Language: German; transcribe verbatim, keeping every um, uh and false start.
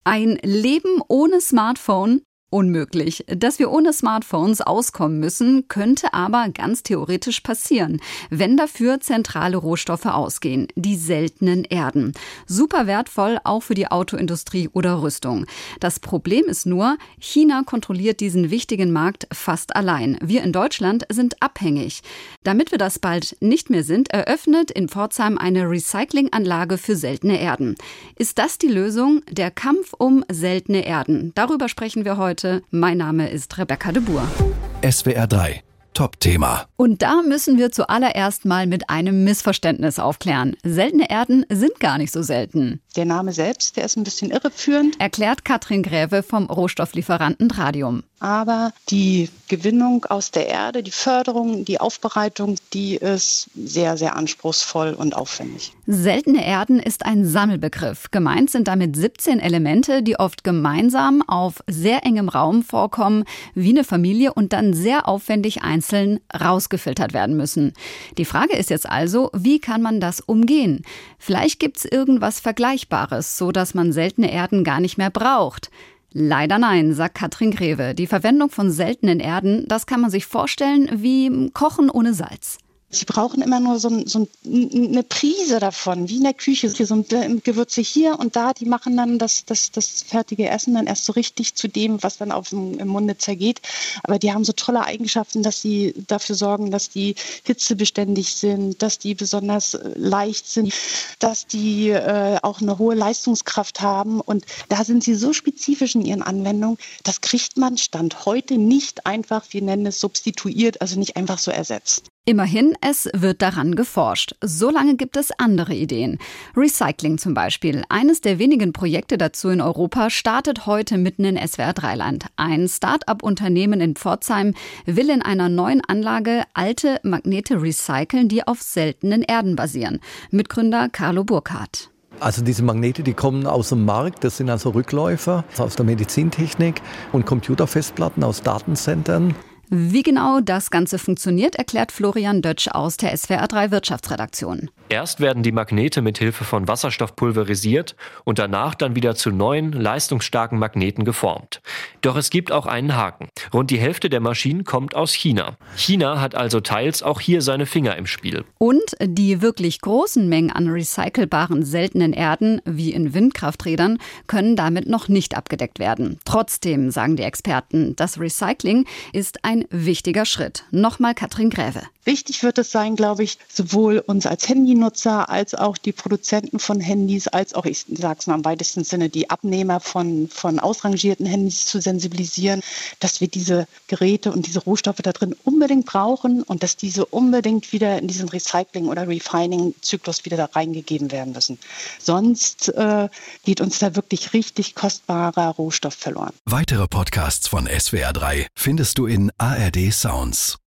Ein Leben ohne Smartphone? Unmöglich. Dass wir ohne Smartphones auskommen müssen, könnte aber ganz theoretisch passieren, wenn dafür zentrale Rohstoffe ausgehen, die seltenen Erden. Super wertvoll auch für die Autoindustrie oder Rüstung. Das Problem ist nur, China kontrolliert diesen wichtigen Markt fast allein. Wir in Deutschland sind abhängig. Damit wir das bald nicht mehr sind, eröffnet in Pforzheim eine Recyclinganlage für seltene Erden. Ist das die Lösung? Der Kampf um seltene Erden. Darüber sprechen wir heute. Mein Name ist Rebecca de Boer. S W R drei. Top-Thema. Und da müssen wir zuallererst mal mit einem Missverständnis aufklären. Seltene Erden sind gar nicht so selten. Der Name selbst, der ist ein bisschen irreführend, erklärt Katrin Gräve vom Rohstofflieferanten Radium. Aber die Gewinnung aus der Erde, die Förderung, die Aufbereitung, die ist sehr, sehr anspruchsvoll und aufwendig. Seltene Erden ist ein Sammelbegriff. Gemeint sind damit siebzehn Elemente, die oft gemeinsam auf sehr engem Raum vorkommen, wie eine Familie und dann sehr aufwendig einzeln rausgefiltert werden müssen. Die Frage ist jetzt also, wie kann man das umgehen? Vielleicht gibt es irgendwas Vergleichbares, so dass man seltene Erden gar nicht mehr braucht. Leider nein, sagt Katrin Gräve. Die Verwendung von seltenen Erden, das kann man sich vorstellen wie Kochen ohne Salz. Sie brauchen immer nur so, ein, so eine Prise davon, wie in der Küche. So ein Gewürze hier und da, die machen dann das, das, das fertige Essen dann erst so richtig zu dem, was dann auf dem, im Munde zergeht. Aber die haben so tolle Eigenschaften, dass sie dafür sorgen, dass die hitzebeständig sind, dass die besonders leicht sind, dass die äh, auch eine hohe Leistungskraft haben. Und da sind sie so spezifisch in ihren Anwendungen, das kriegt man Stand heute nicht einfach, wir nennen es substituiert, also nicht einfach so ersetzt. Immerhin, es wird daran geforscht. Solange gibt es andere Ideen. Recycling zum Beispiel. Eines der wenigen Projekte dazu in Europa startet heute mitten in S W R drei Land. Ein Start-up-Unternehmen in Pforzheim will in einer neuen Anlage alte Magnete recyceln, die auf seltenen Erden basieren. Mitgründer Carlo Burkhardt. Also diese Magnete, die kommen aus dem Markt, das sind also Rückläufer aus der Medizintechnik und Computerfestplatten aus Datencentern. Wie genau das Ganze funktioniert, erklärt Florian Dötsch aus der S W R drei Wirtschaftsredaktion. Erst werden die Magnete mit Hilfe von Wasserstoff pulverisiert und danach dann wieder zu neuen, leistungsstarken Magneten geformt. Doch es gibt auch einen Haken. Rund die Hälfte der Maschinen kommt aus China. China hat also teils auch hier seine Finger im Spiel. Und die wirklich großen Mengen an recycelbaren seltenen Erden, wie in Windkrafträdern, können damit noch nicht abgedeckt werden. Trotzdem, sagen die Experten, das Recycling ist ein wichtiger Schritt. Nochmal Katrin Gräve. Wichtig wird es sein, glaube ich, sowohl uns als Handynutzer als auch die Produzenten von Handys, als auch, ich sage es mal im weitesten Sinne, die Abnehmer von, von ausrangierten Handys zu sensibilisieren, dass wir diese Geräte und diese Rohstoffe da drin unbedingt brauchen und dass diese unbedingt wieder in diesen Recycling- oder Refining-Zyklus wieder da reingegeben werden müssen. Sonst äh, geht uns da wirklich richtig kostbarer Rohstoff verloren. Weitere Podcasts von S W R drei findest du in A R D Sounds.